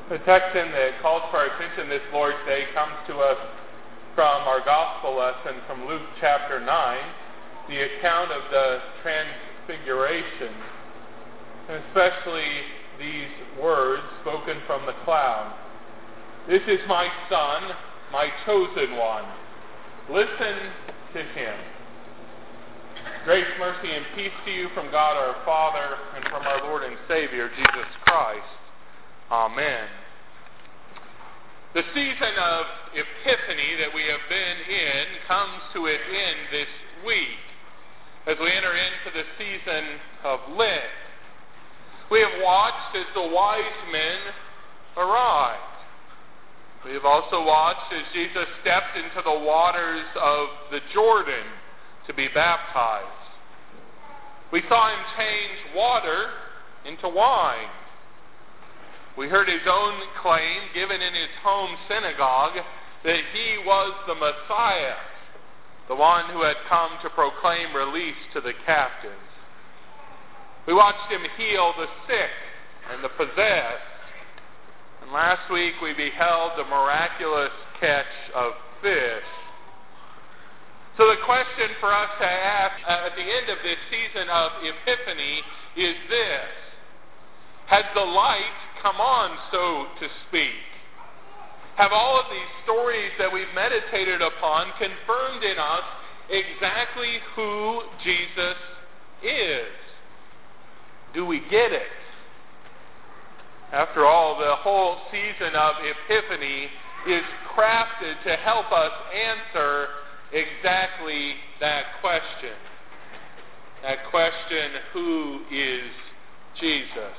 The section that calls for our attention this Lord's Day comes to us from our gospel lesson from Luke chapter 9, the account of the Transfiguration, and especially these words spoken from the cloud. "This is my Son, my chosen one. Listen to him." Grace, mercy, and peace to you from God our Father and from our Lord and Savior, Jesus Christ. Amen. The season of Epiphany that we have been in comes to its end this week as we enter into the season of Lent. We have watched as the wise men arrived. We have also watched as Jesus stepped into the waters of the Jordan to be baptized. We saw him change water into wine. We heard his own claim given in his home synagogue that he was the Messiah, the one who had come to proclaim release to the captives. We watched him heal the sick and the possessed. And last week we beheld the miraculous catch of fish. So the question for us to ask at the end of this season of Epiphany is this: has the light come on, so to speak? Have all of these stories that we've meditated upon confirmed in us exactly who Jesus is? Do we get it? After all, the whole season of Epiphany is crafted to help us answer exactly that question. That question, who is Jesus?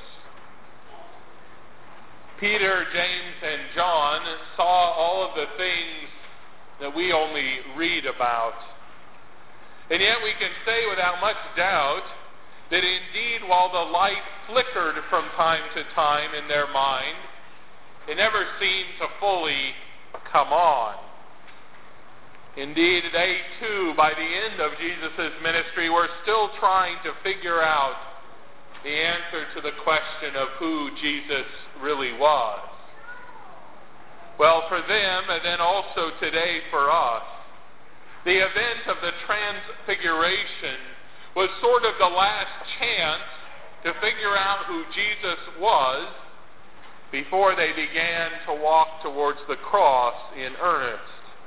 Peter, James, and John saw all of the things that we only read about. And yet we can say without much doubt that indeed, while the light flickered from time to time in their mind, it never seemed to fully come on. Indeed, they too, by the end of Jesus' ministry, were still trying to figure out the answer to the question of who Jesus really was. Well, for them, and then also today for us, the event of the Transfiguration was sort of the last chance to figure out who Jesus was before they began to walk towards the cross in earnest.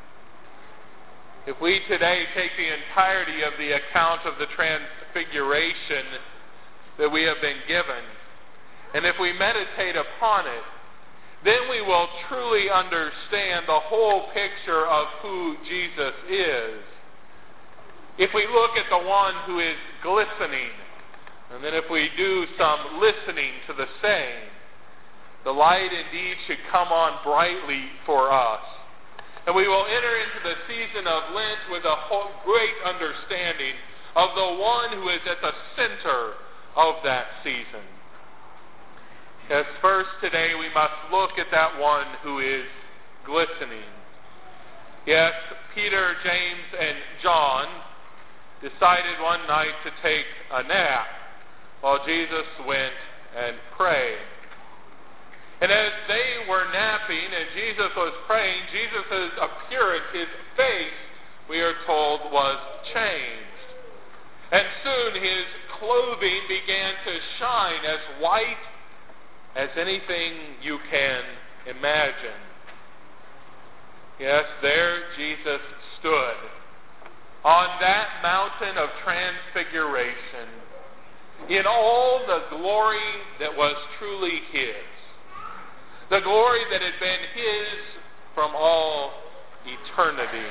If we today take the entirety of the account of the Transfiguration that we have been given, and if we meditate upon it, then we will truly understand the whole picture of who Jesus is. If we look at the one who is glistening, and then if we do some listening to the same, the light indeed should come on brightly for us. And we will enter into the season of Lent with a great understanding of the one who is at the center of that season. Yes, first today we must look at that one who is glistening. Yes, Peter, James, and John decided one night to take a nap while Jesus went and prayed. And as they were napping and Jesus was praying, Jesus' appearance, his face, we are told, was changed. And soon his clothing began to shine as white as anything you can imagine. Yes, there Jesus stood on that mountain of transfiguration in all the glory that was truly his. The glory that had been his from all eternity.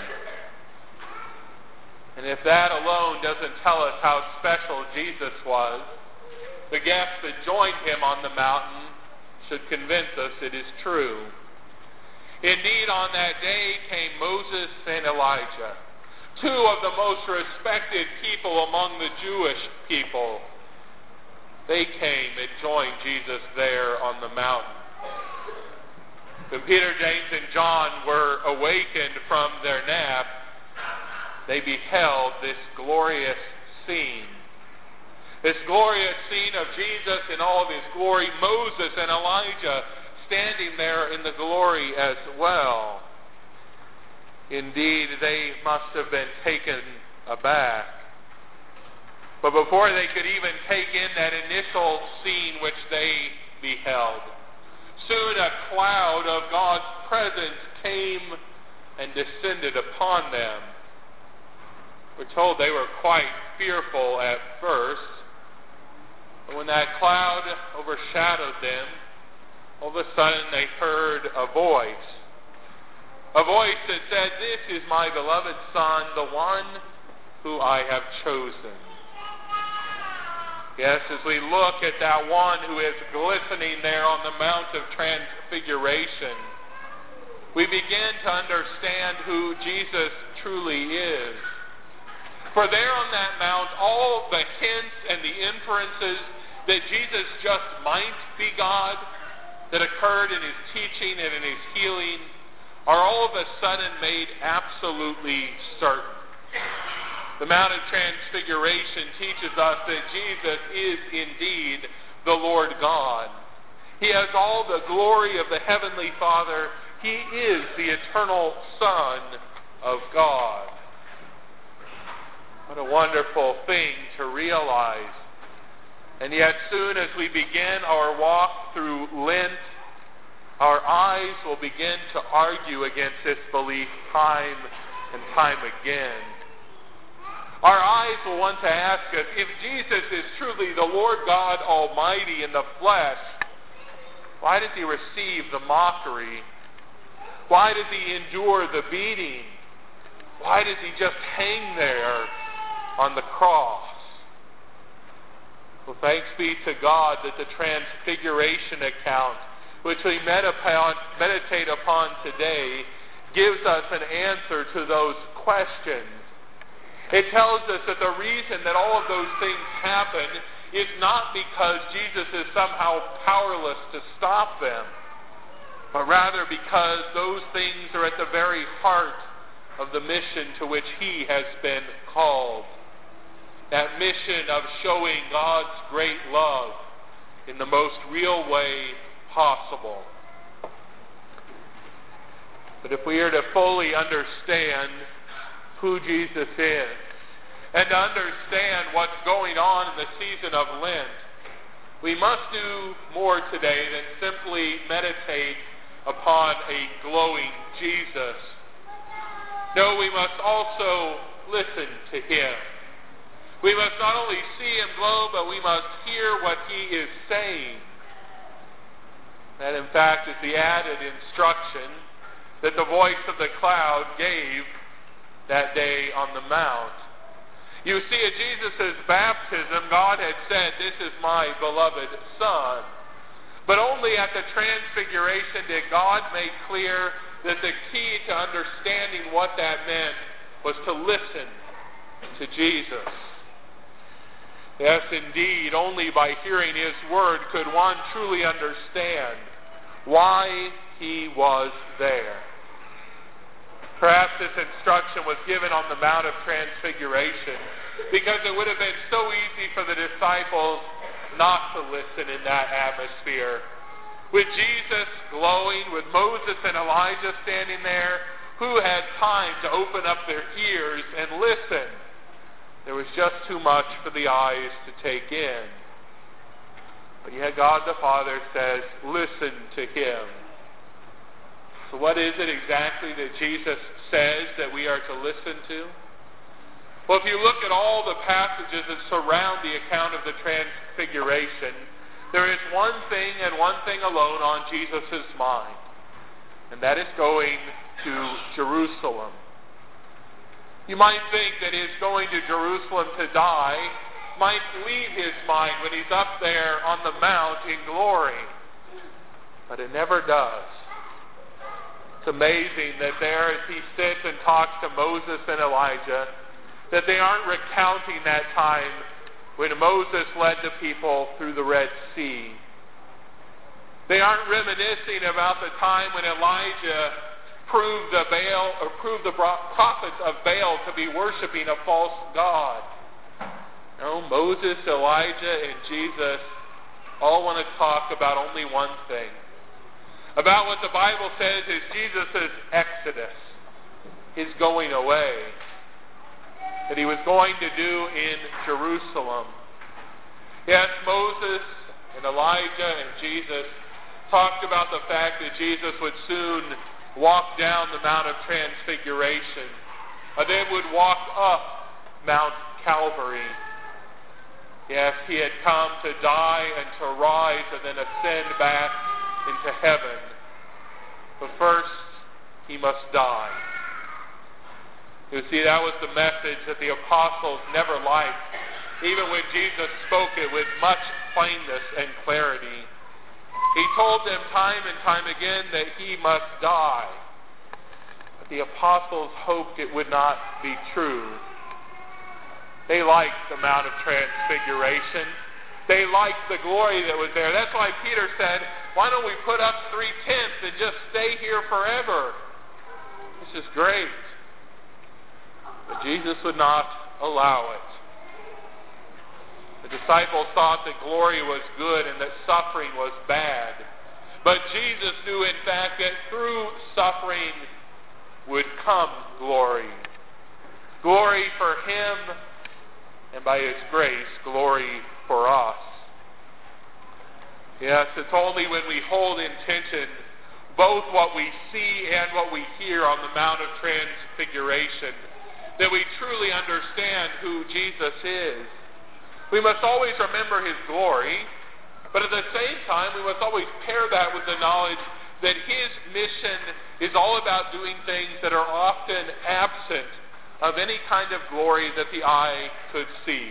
And if that alone doesn't tell us how special Jesus was, the guests that joined him on the mountain should convince us it is true. Indeed, on that day came Moses and Elijah, two of the most respected people among the Jewish people. They came and joined Jesus there on the mountain. When Peter, James, and John were awakened from their nap, they beheld this glorious scene. This glorious scene of Jesus in all of his glory. Moses and Elijah standing there in the glory as well. Indeed, they must have been taken aback. But before they could even take in that initial scene which they beheld, soon a cloud of God's presence came and descended upon them. We're told they were quite fearful at first, but when that cloud overshadowed them, all of a sudden they heard a voice that said, "This is my beloved Son, the one who I have chosen." Yes, as we look at that one who is glistening there on the Mount of Transfiguration, we begin to understand who Jesus truly is. For there on that mount, all the hints and the inferences that Jesus just might be God, that occurred in his teaching and in his healing, are all of a sudden made absolutely certain. The Mount of Transfiguration teaches us that Jesus is indeed the Lord God. He has all the glory of the Heavenly Father. He is the eternal Son of God. What a wonderful thing to realize. And yet soon as we begin our walk through Lent, our eyes will begin to argue against this belief time and time again. Our eyes will want to ask us, if Jesus is truly the Lord God Almighty in the flesh, why does he receive the mockery? Why does he endure the beating? Why does he just hang there on the cross? Well, thanks be to God that the Transfiguration account, which we meditate upon today, gives us an answer to those questions. It tells us that the reason that all of those things happen is not because Jesus is somehow powerless to stop them, but rather because those things are at the very heart of the mission to which he has been called. That mission of showing God's great love in the most real way possible. But if we are to fully understand who Jesus is, and to understand what's going on in the season of Lent, we must do more today than simply meditate upon a glowing Jesus. No, we must also listen to him. We must not only see him glow, but we must hear what he is saying. That, in fact, is the added instruction that the voice of the cloud gave that day on the Mount. You see, at Jesus' baptism, God had said, "This is my beloved Son." But only at the Transfiguration did God make clear that the key to understanding what that meant was to listen to Jesus. Yes, indeed, only by hearing his word could one truly understand why he was there. Perhaps this instruction was given on the Mount of Transfiguration because it would have been so easy for the disciples not to listen in that atmosphere. With Jesus glowing, with Moses and Elijah standing there, who had time to open up their ears and listen? There was just too much for the eyes to take in. But yet God the Father says, listen to him. So what is it exactly that Jesus says that we are to listen to? Well, if you look at all the passages that surround the account of the Transfiguration, there is one thing and one thing alone on Jesus' mind, and that is going to Jerusalem. You might think that his going to Jerusalem to die might leave his mind when he's up there on the mount in glory, but it never does. It's amazing that there as he sits and talks to Moses and Elijah, that they aren't recounting that time when Moses led the people through the Red Sea. They aren't reminiscing about the time when Elijah proved the prophets of Baal to be worshiping a false god. No, Moses, Elijah, and Jesus all want to talk about only one thing. about what the Bible says is Jesus' exodus, his going away, that he was going to do in Jerusalem. Yes, Moses and Elijah and Jesus talked about the fact that Jesus would soon walk down the Mount of Transfiguration, and then would walk up Mount Calvary. Yes, he had come to die and to rise and then ascend back into heaven. But first, he must die. You see, that was the message that the apostles never liked, even when Jesus spoke it with much plainness and clarity. He told them time and time again that he must die. But the apostles hoped it would not be true. They liked the Mount of Transfiguration. They liked the glory that was there. That's why Peter said, why don't we put up 3 tents and just stay here forever? This is great. But Jesus would not allow it. The disciples thought that glory was good and that suffering was bad. But Jesus knew, in fact, that through suffering would come glory. Glory for him, and by his grace, glory for us. Yes, it's only when we hold in tension both what we see and what we hear on the Mount of Transfiguration that we truly understand who Jesus is. We must always remember his glory, but at the same time, we must always pair that with the knowledge that his mission is all about doing things that are often absent of any kind of glory that the eye could see.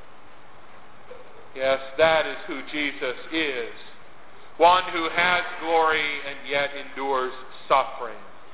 Yes, that is who Jesus is. One who has glory and yet endures suffering.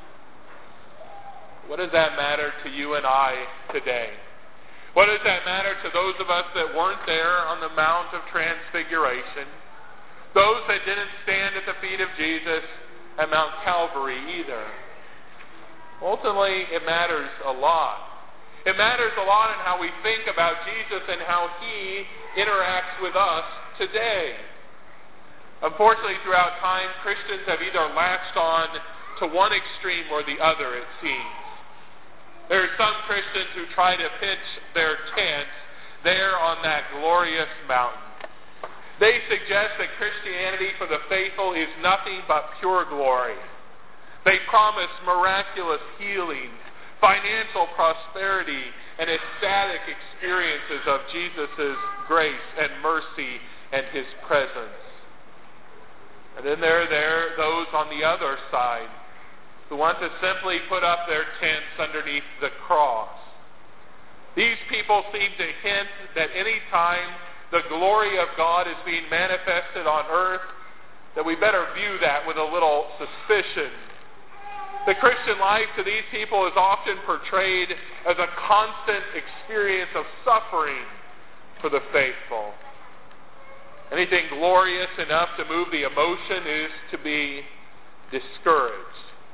What does that matter to you and I today? What does that matter to those of us that weren't there on the Mount of Transfiguration? Those that didn't stand at the feet of Jesus at Mount Calvary either. Ultimately, it matters a lot. It matters a lot in how we think about Jesus and how he interacts with us today. Unfortunately, throughout time, Christians have either latched on to one extreme or the other, it seems. There are some Christians who try to pitch their tents there on that glorious mountain. They suggest that Christianity for the faithful is nothing but pure glory. They promise miraculous healing, financial prosperity, and ecstatic experiences of Jesus' grace and mercy and his presence. And then there are those on the other side who want to simply put up their tents underneath the cross. These people seem to hint that any time the glory of God is being manifested on earth, that we better view that with a little suspicion. The Christian life to these people is often portrayed as a constant experience of suffering for the faithful. Anything glorious enough to move the emotion is to be discouraged.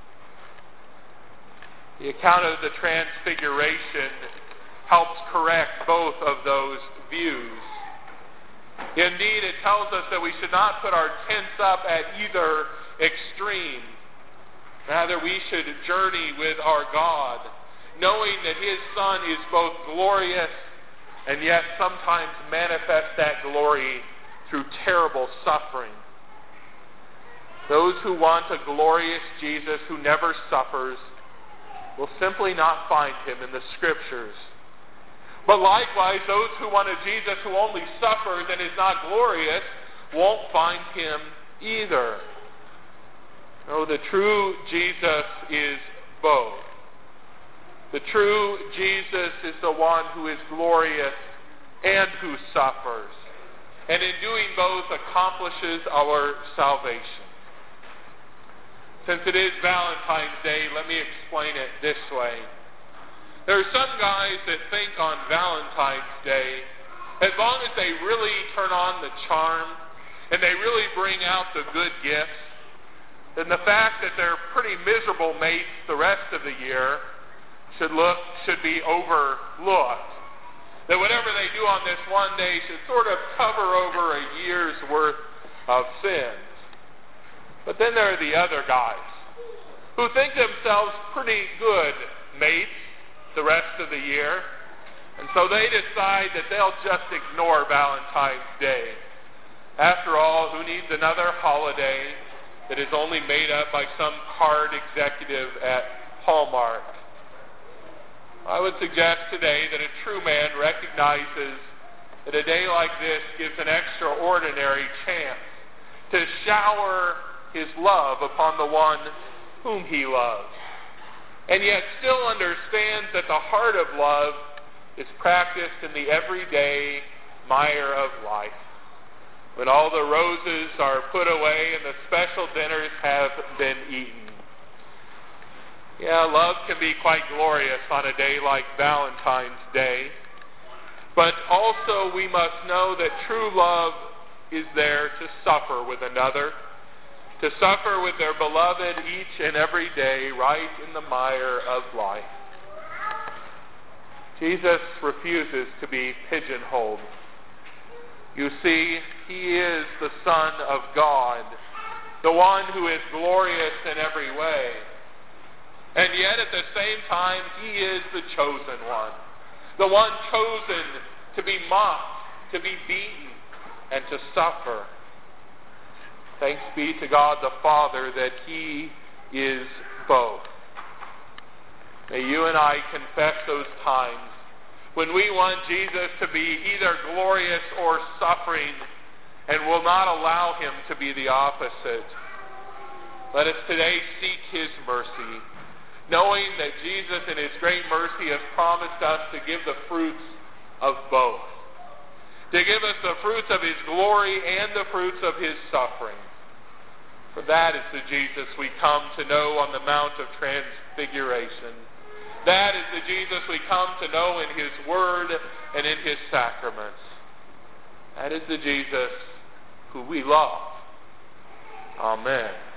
The account of the Transfiguration helps correct both of those views. Indeed, it tells us that we should not put our tents up at either extreme. Rather, we should journey with our God, knowing that his Son is both glorious and yet sometimes manifests that glory through terrible suffering. Those who want a glorious Jesus who never suffers will simply not find him in the Scriptures. But likewise, those who want a Jesus who only suffers and is not glorious won't find him either. No, the true Jesus is both. The true Jesus is the one who is glorious and who suffers, and in doing both accomplishes our salvation. Since it is Valentine's Day, let me explain it this way. There are some guys that think on Valentine's Day, as long as they really turn on the charm and they really bring out the good gifts, then the fact that they're pretty miserable mates the rest of the year should be overlooked. That whatever they do on this one day should sort of cover over a year's worth of sins. But then there are the other guys who think themselves pretty good mates the rest of the year. And so they decide that they'll just ignore Valentine's Day. After all, who needs another holiday that is only made up by some card executive at Hallmark? I would suggest today that a true man recognizes that a day like this gives an extraordinary chance to shower his love upon the one whom he loves, and yet still understands that the heart of love is practiced in the everyday mire of life, when all the roses are put away and the special dinners have been eaten. Yeah, love can be quite glorious on a day like Valentine's Day, but also we must know that true love is there to suffer with another, to suffer with their beloved each and every day right in the mire of life. Jesus refuses to be pigeonholed. You see, he is the Son of God, the one who is glorious in every way. And yet at the same time, he is the chosen one, the one chosen to be mocked, to be beaten, and to suffer. Thanks be to God the Father that he is both. May you and I confess those times when we want Jesus to be either glorious or suffering and will not allow him to be the opposite. Let us today seek his mercy, knowing that Jesus in his great mercy has promised us to give the fruits of both, to give us the fruits of his glory and the fruits of his suffering. For that is the Jesus we come to know on the Mount of Transfiguration. That is the Jesus we come to know in his word and in his sacraments. That is the Jesus who we love. Amen.